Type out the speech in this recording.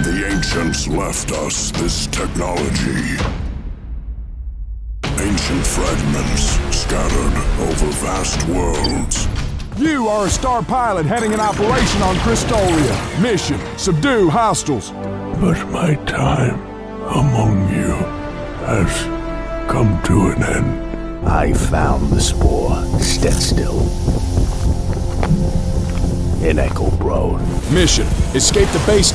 The ancients left us this technology. Ancient fragments scattered over vast worlds. You are a star pilot heading an operation on Cristolia. Mission, subdue hostiles. But my time among you has come to an end. I found the spore, Stetstill, in Echo Broad. Mission, escape the base